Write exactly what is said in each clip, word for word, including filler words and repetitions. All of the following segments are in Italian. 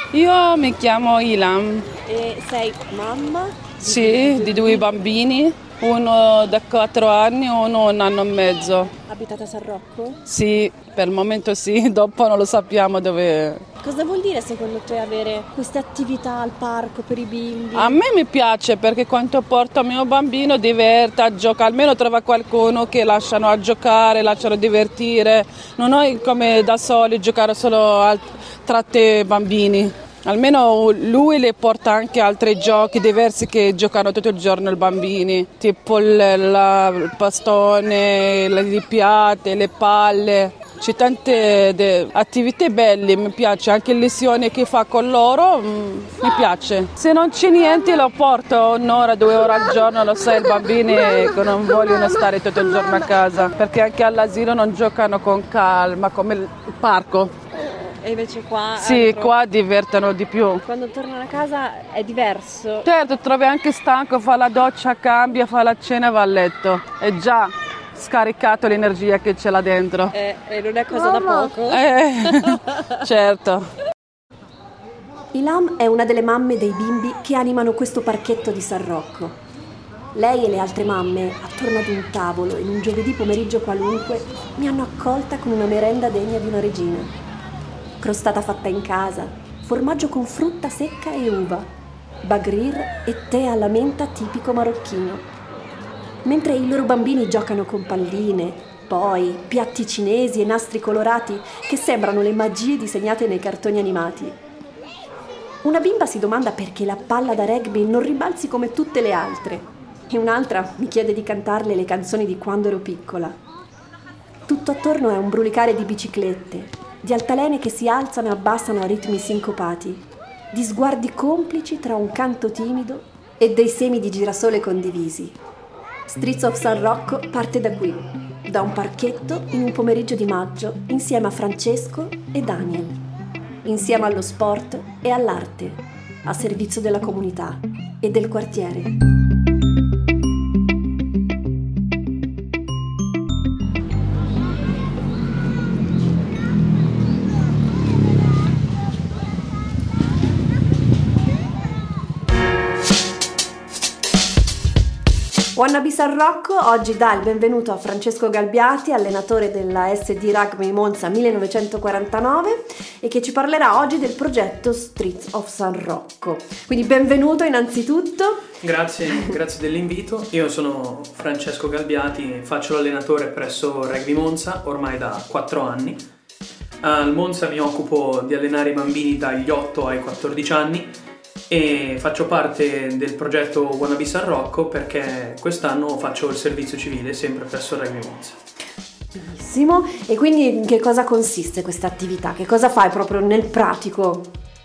Io mi chiamo Ilam. E sei mamma? Sì, di due bambini, uno da quattro anni e uno un anno e mezzo. Abitate a San Rocco? Sì, per il momento sì, dopo non lo sappiamo dove. Cosa vuol dire secondo te avere queste attività al parco per i bimbi? A me mi piace perché quando porto mio bambino diverta, gioca, almeno trova qualcuno che lasciano a giocare, lasciano divertire. Non è come da soli giocare solo al, tra te bambini. Almeno lui le porta anche altri giochi diversi che giocano tutto il giorno i bambini, tipo il, la, il bastone, le lipiate, le palle. C'è tante de, attività belle, mi piace, anche le lezioni che fa con loro, mm, mi piace. Se non c'è niente lo porto un'ora, due ore al giorno, lo sai, i bambini che non vogliono stare tutto il giorno a casa, perché anche all'asilo non giocano con calma come il parco. E invece qua... Sì, qua divertono di più. Quando tornano a casa è diverso. Certo, trovi anche stanco, fa la doccia, cambia, fa la cena e va a letto. È già scaricato l'energia che c'è là dentro. E eh, non è cosa da poco. Eh, certo. Ilam è una delle mamme dei bimbi che animano questo parchetto di San Rocco. Lei e le altre mamme, attorno ad un tavolo, in un giovedì pomeriggio qualunque, mi hanno accolta con una merenda degna di una regina. Crostata fatta in casa, formaggio con frutta secca e uva, bagrir e tè alla menta tipico marocchino. Mentre i loro bambini giocano con palline, poi piatti cinesi e nastri colorati che sembrano le magie disegnate nei cartoni animati. Una bimba si domanda perché la palla da rugby non rimbalzi come tutte le altre e un'altra mi chiede di cantarle le canzoni di quando ero piccola. Tutto attorno è un brulicare di biciclette, di altalene che si alzano e abbassano a ritmi sincopati, di sguardi complici tra un canto timido e dei semi di girasole condivisi. Streets of San Rocco parte da qui, da un parchetto in un pomeriggio di maggio insieme a Francesco e Daniel, insieme allo sport e all'arte, a servizio della comunità e del quartiere. Wannabe San Rocco oggi dà il benvenuto a Francesco Galbiati, allenatore della S D Rugby Monza millenovecentoquarantanove e che ci parlerà oggi del progetto Streets of San Rocco. Quindi benvenuto innanzitutto. Grazie, grazie dell'invito. Io sono Francesco Galbiati, faccio l'allenatore presso Rugby Monza ormai da quattro anni. Al Monza mi occupo di allenare i bambini dagli otto ai quattordici anni e faccio parte del progetto Wannabe San Rocco perché quest'anno faccio il servizio civile sempre presso Rugby Monza. Benissimo, e quindi in che cosa consiste questa attività? Che cosa fai proprio nel pratico?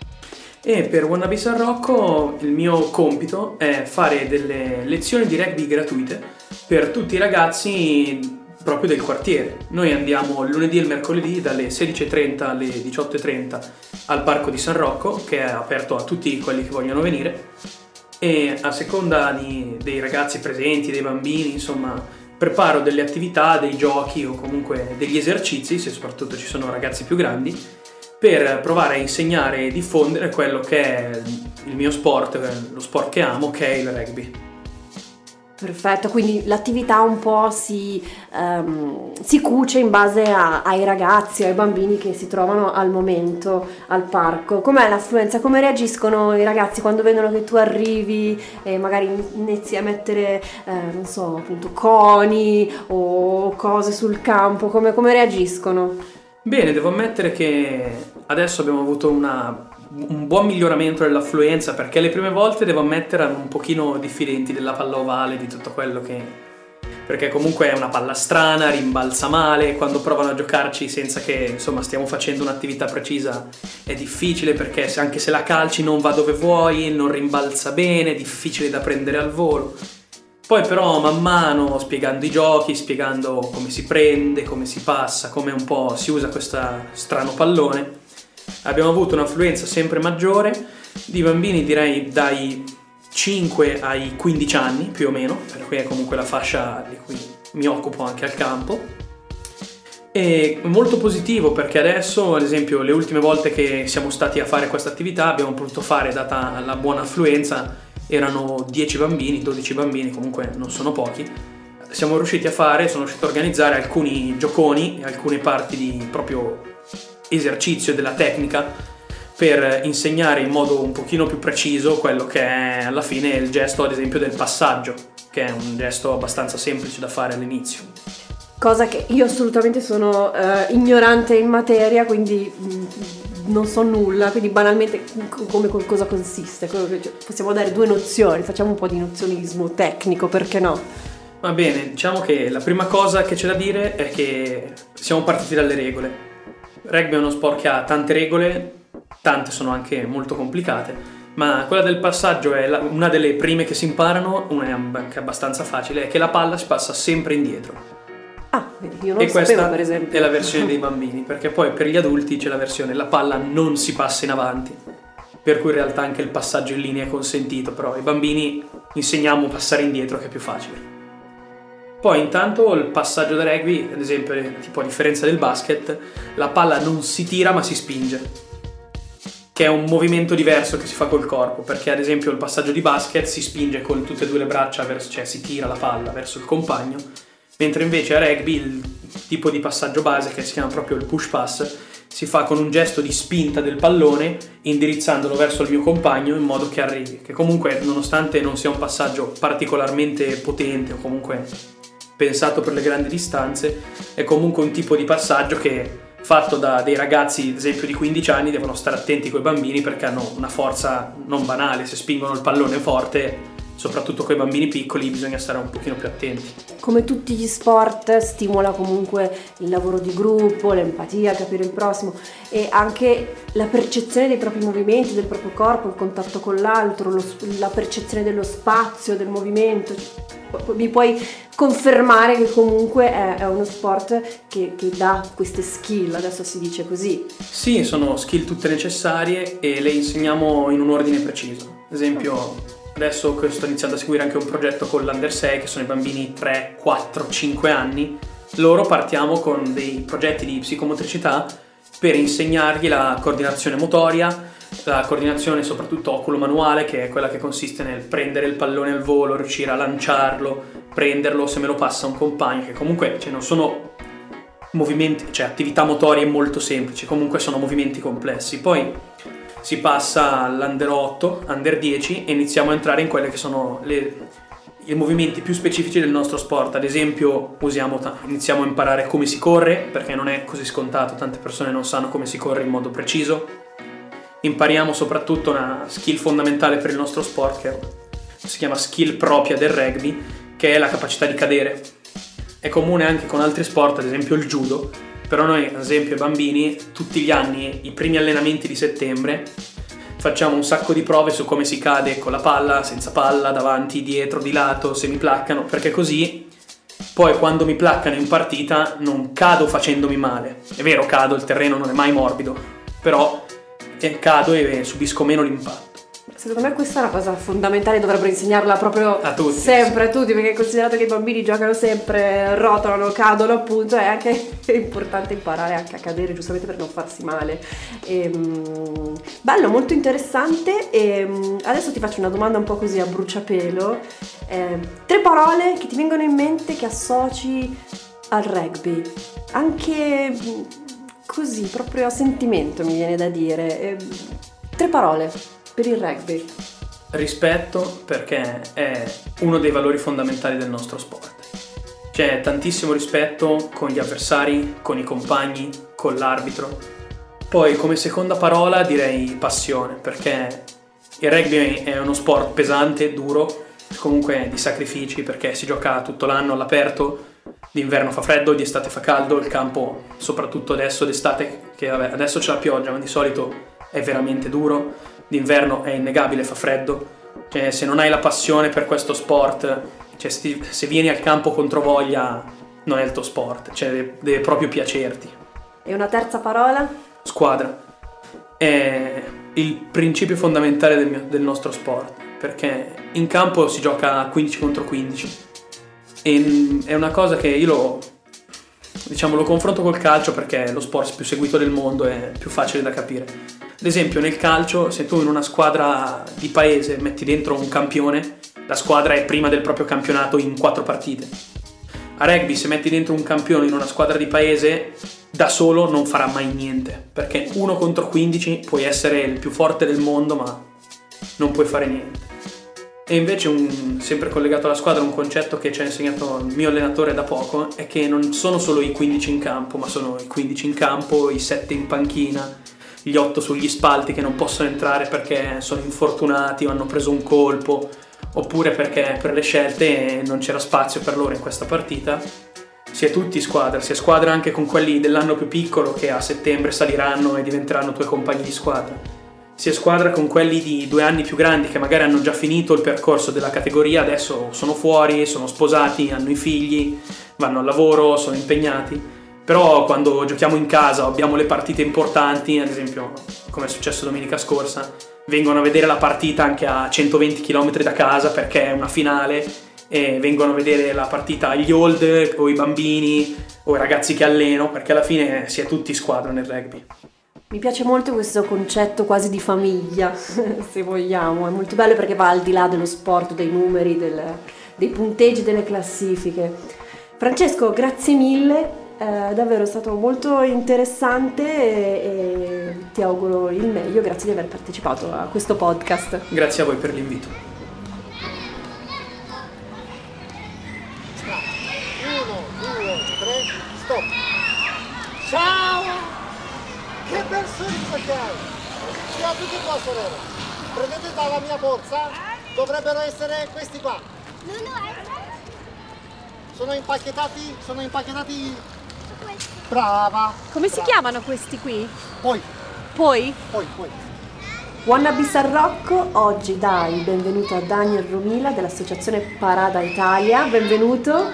E per Wannabe San Rocco il mio compito è fare delle lezioni di rugby gratuite per tutti i ragazzi proprio del quartiere. Noi andiamo il lunedì e il mercoledì dalle sedici e trenta alle diciotto e trenta al parco di San Rocco, che è aperto a tutti quelli che vogliono venire, e a seconda di, dei ragazzi presenti, dei bambini, insomma, preparo delle attività, dei giochi o comunque degli esercizi, se soprattutto ci sono ragazzi più grandi, per provare a insegnare e diffondere quello che è il mio sport, lo sport che amo, che è il rugby. Perfetto, quindi l'attività un po' si, um, si cuce in base a, ai ragazzi, ai bambini che si trovano al momento al parco. Com'è l'affluenza? Come reagiscono i ragazzi quando vedono che tu arrivi e magari inizi a mettere, eh, non so, appunto coni o cose sul campo? Come, come reagiscono? Bene, devo ammettere che adesso abbiamo avuto una... un buon miglioramento dell'affluenza, perché le prime volte devo ammettere erano un pochino diffidenti della palla ovale, di tutto quello che... perché comunque è una palla strana, rimbalza male, quando provano a giocarci senza che insomma stiamo facendo un'attività precisa è difficile, perché se, anche se la calci non va dove vuoi, non rimbalza bene, è difficile da prendere al volo. Poi però man mano, spiegando i giochi, spiegando come si prende, come si passa, come un po' si usa questo strano pallone, abbiamo avuto un'affluenza sempre maggiore di bambini, direi dai cinque ai quindici anni più o meno, per cui è comunque la fascia di cui mi occupo anche al campo. È molto positivo perché adesso, ad esempio, le ultime volte che siamo stati a fare questa attività abbiamo potuto fare, data la buona affluenza, erano dieci bambini, dodici bambini, comunque non sono pochi. Siamo riusciti a fare, sono riuscito a organizzare alcuni gioconi e alcune parti di proprio esercizio della tecnica per insegnare in modo un pochino più preciso quello che è alla fine il gesto, ad esempio, del passaggio, che è un gesto abbastanza semplice da fare all'inizio. Cosa che io assolutamente sono uh, ignorante in materia, quindi mh, non so nulla, quindi banalmente come cosa consiste. Possiamo dare due nozioni, facciamo un po' di nozionismo tecnico, perché no? Va bene, diciamo che la prima cosa che c'è da dire è che siamo partiti dalle regole. Rugby è uno sport che ha tante regole, tante sono anche molto complicate, ma quella del passaggio è la, una delle prime che si imparano, una è anche abbastanza facile, è che la palla si passa sempre indietro. Ah, io non e lo questa sapevo, per esempio. È la versione dei bambini, perché poi per gli adulti c'è la versione la palla non si passa in avanti, per cui in realtà anche il passaggio in linea è consentito, però ai bambini insegniamo a passare indietro, che è più facile. Poi intanto il passaggio da rugby, ad esempio, tipo a differenza del basket, la palla non si tira ma si spinge, che è un movimento diverso che si fa col corpo, perché ad esempio il passaggio di basket si spinge con tutte e due le braccia verso, cioè si tira la palla verso il compagno, mentre invece a rugby il tipo di passaggio base, che si chiama proprio il push pass, si fa con un gesto di spinta del pallone indirizzandolo verso il mio compagno in modo che arrivi, che comunque, nonostante non sia un passaggio particolarmente potente o comunque pensato per le grandi distanze, è comunque un tipo di passaggio che, fatto da dei ragazzi ad esempio di quindici anni, devono stare attenti coi bambini perché hanno una forza non banale. Se spingono il pallone forte, soprattutto con i bambini piccoli, bisogna stare un pochino più attenti. Come tutti gli sport stimola comunque il lavoro di gruppo, l'empatia, capire il prossimo e anche la percezione dei propri movimenti, del proprio corpo, il contatto con l'altro, lo, la percezione dello spazio, del movimento. Mi puoi confermare che comunque è, è uno sport che, che dà queste skill, adesso si dice così? Sì, sono skill tutte necessarie e le insegniamo in un ordine preciso. Ad esempio, adesso che sto iniziando a seguire anche un progetto con l'Under sei, che sono i bambini tre, quattro, cinque anni, loro partiamo con dei progetti di psicomotricità per insegnargli la coordinazione motoria, la coordinazione soprattutto oculo-manuale, che è quella che consiste nel prendere il pallone al volo, riuscire a lanciarlo, prenderlo se me lo passa un compagno, che comunque cioè, non sono movimenti, cioè attività motorie molto semplici, comunque sono movimenti complessi. Poi si passa all'Under otto, Under dieci e iniziamo a entrare in quelle che sono le, i movimenti più specifici del nostro sport. Ad esempio usiamo, iniziamo a imparare come si corre, perché non è così scontato, tante persone non sanno come si corre in modo preciso. Impariamo soprattutto una skill fondamentale per il nostro sport, che si chiama skill propria del rugby, che è la capacità di cadere. È comune anche con altri sport, ad esempio il judo, però noi, ad esempio, ai bambini, tutti gli anni, i primi allenamenti di settembre, facciamo un sacco di prove su come si cade con la palla, senza palla, davanti, dietro, di lato, se mi placcano, perché così poi quando mi placcano in partita non cado facendomi male. È vero, cado, il terreno non è mai morbido, però cado e subisco meno l'impatto. Secondo me questa è una cosa fondamentale, dovrebbero insegnarla proprio a tutti, sempre, sì. a tutti, perché considerato che i bambini giocano sempre, rotolano, cadono appunto, è anche importante imparare anche a cadere, giustamente per non farsi male. E, um, bello, molto interessante. E um, adesso ti faccio una domanda un po' così a bruciapelo. Eh, tre parole che ti vengono in mente che associ al rugby, anche così, proprio a sentimento, mi viene da dire. Eh, tre parole per il rugby. Rispetto, perché è uno dei valori fondamentali del nostro sport. C'è tantissimo rispetto con gli avversari, con i compagni, con l'arbitro. Poi come seconda parola direi passione, perché il rugby è uno sport pesante, duro, comunque di sacrifici, perché si gioca tutto l'anno all'aperto, d'inverno fa freddo, di estate fa caldo, il campo, soprattutto adesso d'estate, che vabbè, adesso c'è la pioggia, ma di solito è veramente duro, d'inverno è innegabile, fa freddo, cioè se non hai la passione per questo sport, cioè se, se vieni al campo contro voglia non è il tuo sport, cioè deve, deve proprio piacerti. E una terza parola? Squadra. È il principio fondamentale del, mio, del nostro sport, perché in campo si gioca quindici contro quindici e è una cosa che io lo, diciamo lo confronto col calcio perché è lo sport più seguito del mondo, è più facile da capire. Ad esempio nel calcio, se tu in una squadra di paese metti dentro un campione, la squadra è prima del proprio campionato in quattro partite. A rugby, se metti dentro un campione in una squadra di paese, da solo non farà mai niente, perché uno contro quindici puoi essere il più forte del mondo ma non puoi fare niente. E invece, un, sempre collegato alla squadra, un concetto che ci ha insegnato il mio allenatore da poco è che non sono solo i quindici in campo, ma sono i quindici in campo, i sette in panchina, gli otto sugli spalti che non possono entrare perché sono infortunati o hanno preso un colpo, oppure perché per le scelte non c'era spazio per loro in questa partita. Si è tutti squadra, si è squadra anche con quelli dell'anno più piccolo che a settembre saliranno e diventeranno tuoi compagni di squadra. Si è squadra con quelli di due anni più grandi che magari hanno già finito il percorso della categoria, adesso sono fuori, sono sposati, hanno i figli, vanno al lavoro, sono impegnati. Però quando giochiamo in casa o abbiamo le partite importanti, ad esempio come è successo domenica scorsa, vengono a vedere la partita anche a centoventi chilometri da casa perché è una finale, e vengono a vedere la partita gli old o i bambini o i ragazzi che alleno, perché alla fine si è tutti squadra nel rugby. Mi piace molto questo concetto quasi di famiglia, se vogliamo, è molto bello perché va al di là dello sport, dei numeri, del, dei punteggi, delle classifiche. Francesco, grazie mille. Eh, davvero è stato molto interessante e, e ti auguro il meglio, grazie di aver partecipato a questo podcast. Grazie a voi per l'invito. Uno, due, tre, stop! Ciao! Che bel sorriso che hai! Ciao a tutti qua, sorella! Prendete dalla mia borsa, dovrebbero essere questi qua. Sono impacchettati, sono impacchettati. Brava! Come si brava. chiamano questi qui? Poi, Poi? poi, poi. Wannabe San Rocco, oggi dai il benvenuto a Daniel Romila dell'associazione Parada Italia, benvenuto.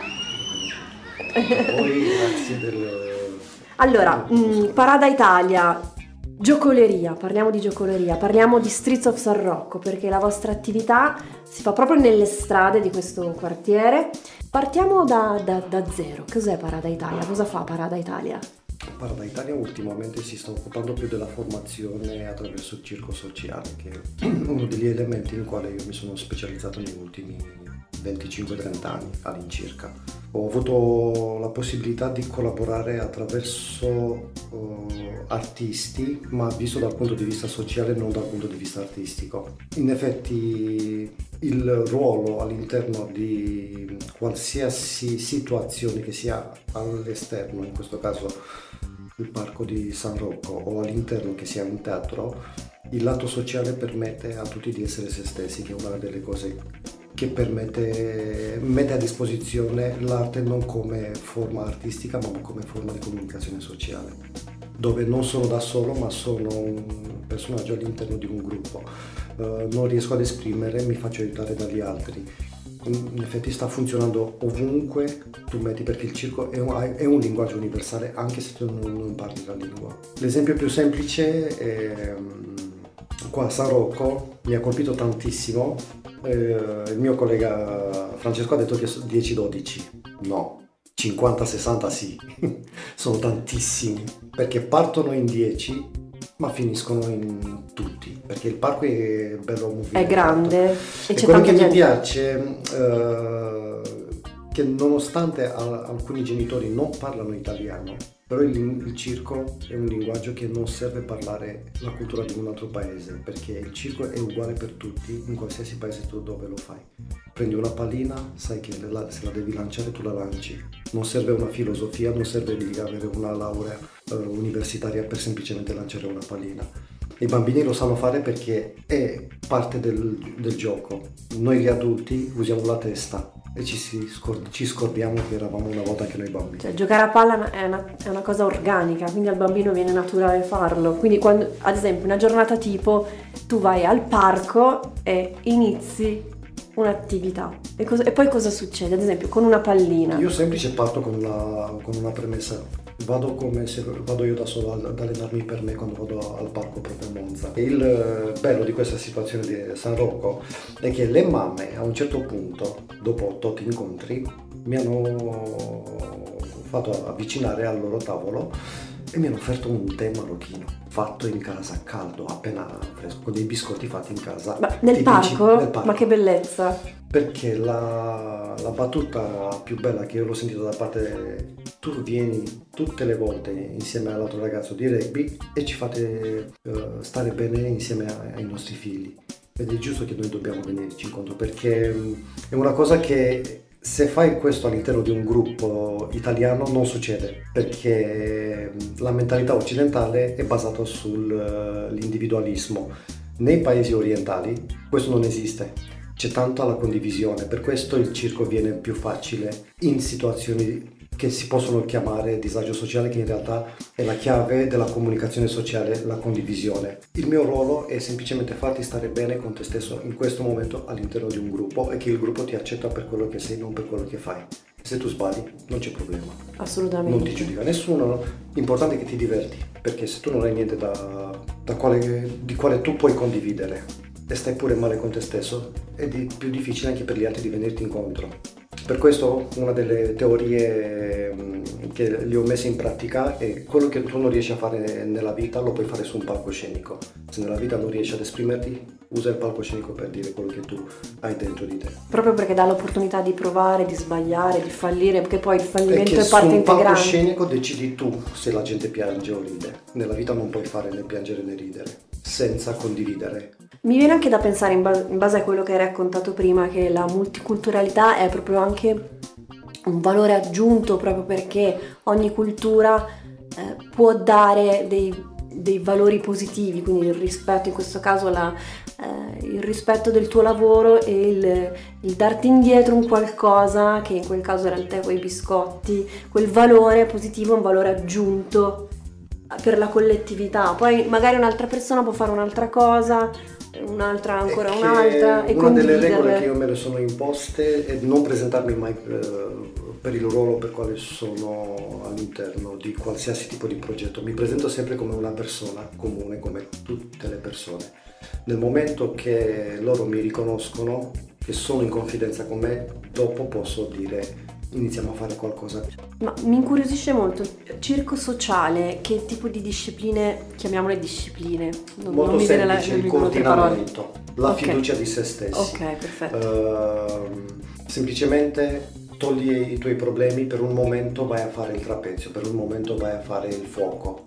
Poi grazie del... Allora, mh, Parada Italia, giocoleria, parliamo di giocoleria, parliamo di Streets of San Rocco perché la vostra attività si fa proprio nelle strade di questo quartiere. Partiamo da, da, da zero, cos'è Parada Italia? Cosa fa Parada Italia? Parada Italia ultimamente si sta occupando più della formazione attraverso il circo sociale, che è uno degli elementi in quale io mi sono specializzato negli ultimi venticinque trenta anni all'incirca. Ho avuto la possibilità di collaborare attraverso uh, artisti, ma visto dal punto di vista sociale, non dal punto di vista artistico. In effetti il ruolo all'interno di qualsiasi situazione che sia all'esterno, in questo caso il parco di San Rocco, o all'interno che sia un teatro, il lato sociale permette a tutti di essere se stessi, che è una delle cose che permette, mette a disposizione l'arte non come forma artistica ma come forma di comunicazione sociale, dove non sono da solo ma sono un personaggio all'interno di un gruppo. Uh, non riesco ad esprimere, mi faccio aiutare dagli altri. In effetti sta funzionando ovunque tu metti, perché il circo è un, è un linguaggio universale anche se tu non, non parli la lingua. L'esempio più semplice è qua a San Rocco, mi ha colpito tantissimo. Eh, il mio collega Francesco ha detto che dieci dodici, no, cinquanta sessanta sì, sono tantissimi, perché partono in dieci ma finiscono in tutti, perché il parco è bello movimentato. È grande e, e c'è quello tanta che gente. mi piace eh, che nonostante a, alcuni genitori non parlano italiano, però il, il circo è un linguaggio che non serve parlare la cultura di un altro paese, perché il circo è uguale per tutti in qualsiasi paese tu dove lo fai. Prendi una pallina, sai che la, se la devi lanciare tu la lanci, non serve una filosofia, non serve di avere una laurea eh, universitaria per semplicemente lanciare una pallina. I bambini lo sanno fare perché è parte del, del gioco. Noi gli adulti usiamo la testa e ci, si scord- ci scordiamo che eravamo una volta anche noi bambini. Cioè, giocare a palla è una, è una cosa organica, quindi al bambino viene naturale farlo. Quindi quando, ad esempio, una giornata tipo, tu vai al parco e inizi un'attività. E, cosa, e poi cosa succede? Ad esempio, con una pallina. Io semplice parto con una, con una premessa. Vado come se vado io da solo ad allenarmi per me quando vado al parco proprio a Monza. Il bello di questa situazione di San Rocco è che le mamme a un certo punto, dopo tot incontri, mi hanno fatto avvicinare al loro tavolo e mi hanno offerto un tè marocchino fatto in casa, caldo, appena fresco, con dei biscotti fatti in casa. Ma nel tipici, parco? nel parco? Ma che bellezza! Perché la, la battuta più bella che io l'ho sentita da parte, tu vieni tutte le volte insieme all'altro ragazzo di rugby e ci fate uh, stare bene insieme a, ai nostri figli. Ed è giusto che noi dobbiamo venirci incontro, perché um, è una cosa che se fai questo all'interno di un gruppo italiano non succede, perché la mentalità occidentale è basata sull'individualismo. Nei paesi orientali questo non esiste, c'è tanta la condivisione, per questo il circo viene più facile in situazioni che si possono chiamare disagio sociale, che in realtà è la chiave della comunicazione sociale, la condivisione. Il mio ruolo è semplicemente farti stare bene con te stesso in questo momento all'interno di un gruppo e che il gruppo ti accetta per quello che sei, non per quello che fai. Se tu sbagli non c'è problema. Assolutamente. Non ti giudica nessuno, l'importante è che ti diverti, perché se tu non hai niente da, da quale, di quale tu puoi condividere e stai pure male con te stesso, è di, più difficile anche per gli altri di venirti incontro. Per questo una delle teorie che li ho messe in pratica è quello che tu non riesci a fare nella vita lo puoi fare su un palcoscenico. Se nella vita non riesci ad esprimerti, usa il palcoscenico per dire quello che tu hai dentro di te. Proprio perché dà l'opportunità di provare, di sbagliare, di fallire, perché poi il fallimento è è parte integrante. Su un palcoscenico decidi tu se la gente piange o ride. Nella vita non puoi fare né piangere né ridere senza condividere. Mi viene anche da pensare, in base, in base a quello che hai raccontato prima, che la multiculturalità è proprio anche un valore aggiunto, proprio perché ogni cultura eh, può dare dei, dei valori positivi, quindi il rispetto, in questo caso la, eh, il rispetto del tuo lavoro e il, il darti indietro un qualcosa, che in quel caso era il tè con i biscotti, quel valore positivo è un valore aggiunto per la collettività. Poi magari un'altra persona può fare un'altra cosa, un'altra ancora un'altra, e una delle regole che io me le sono imposte è non presentarmi mai per, per il ruolo per quale sono all'interno di qualsiasi tipo di progetto. Mi presento sempre come una persona comune, come tutte le persone. Nel momento che loro mi riconoscono, che sono in confidenza con me, dopo posso dire iniziamo a fare qualcosa. Ma mi incuriosisce molto, circo sociale, che tipo di discipline, chiamiamole discipline? Non, Molto non mi viene semplice, la, il coordinamento, la okay. fiducia di se stessi. Ok, perfetto. Uh, semplicemente togli i tuoi problemi, per un momento vai a fare il trapezio, per un momento vai a fare il fuoco.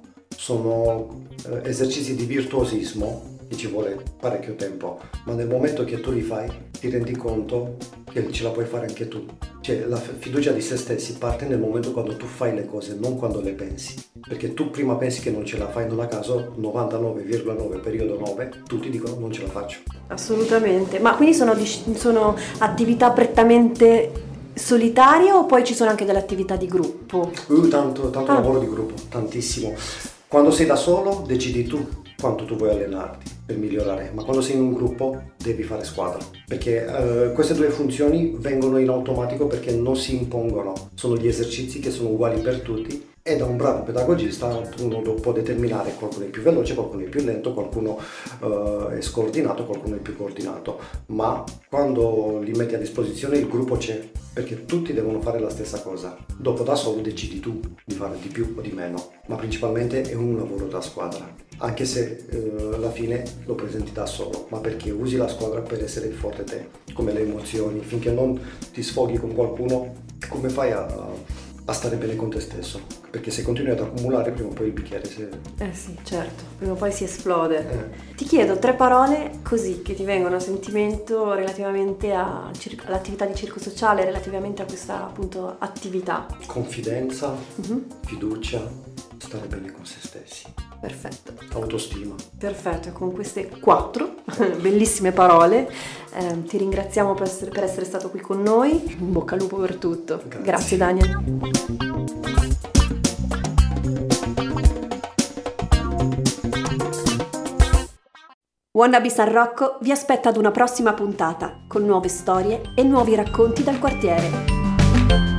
Sono uh, esercizi di virtuosismo che ci vuole parecchio tempo, ma nel momento che tu li fai ti rendi conto che ce la puoi fare anche tu. Cioè la fiducia di se stessi parte nel momento quando tu fai le cose, non quando le pensi, perché tu prima pensi che non ce la fai, non a caso novantanove virgola nove periodo nove tutti dicono non ce la faccio. Assolutamente. Ma quindi sono, sono attività prettamente solitarie o poi ci sono anche delle attività di gruppo? Uh, tanto tanto ah. lavoro di gruppo, tantissimo. Quando sei da solo decidi tu quanto tu vuoi allenarti per migliorare, ma quando sei in un gruppo devi fare squadra, perché uh, queste due funzioni vengono in automatico perché non si impongono, sono gli esercizi che sono uguali per tutti e da un bravo pedagogista uno può determinare qualcuno è più veloce, qualcuno è più lento, qualcuno uh, è scordinato, qualcuno è più coordinato, ma quando li metti a disposizione il gruppo c'è, perché tutti devono fare la stessa cosa. Dopo da solo decidi tu di fare di più o di meno, ma principalmente è un lavoro da squadra, anche se uh, alla fine lo presenti da solo, ma perché usi la squadra per essere forte te, come le emozioni, finché non ti sfoghi con qualcuno, come fai a, a stare bene con te stesso? Perché se continui ad accumulare prima o poi il bicchiere si... Eh sì, certo, prima o poi si esplode. Eh. Ti chiedo tre parole così che ti vengono a sentimento relativamente a, all'attività di circo sociale, relativamente a questa appunto attività. Confidenza, uh-huh. fiducia, stare bene con se stessi. Perfetto. Autostima. Perfetto, con queste quattro bellissime parole eh, ti ringraziamo per essere, per essere stato qui con noi. In bocca al lupo per tutto. Grazie, Grazie Daniel. Wannabe San Rocco vi aspetta ad una prossima puntata con nuove storie e nuovi racconti dal quartiere.